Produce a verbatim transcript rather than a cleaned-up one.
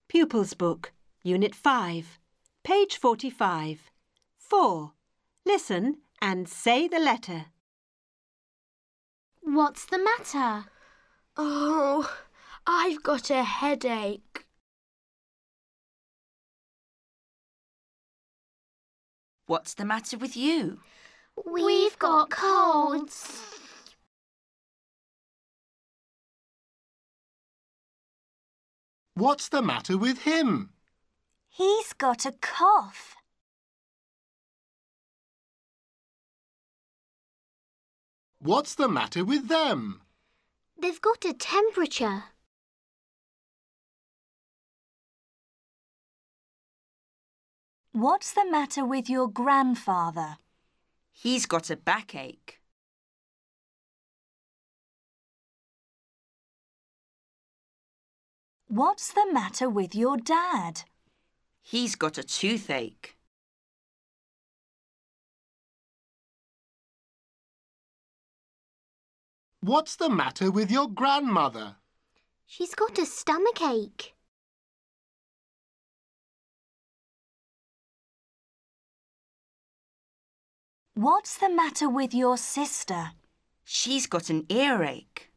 Pupils Book, Unit five, page forty-five. four. Listen and say the letter. What's the matter? Oh, I've got a headache. What's the matter with you? We've got colds. What's the matter with him? He's got a cough. What's the matter with them? They've got a temperature. What's the matter with your grandfather? He's got a backache. What's the matter with your dad? He's got a toothache. What's the matter with your grandmother? She's got a stomachache. What's the matter with your sister? She's got an earache.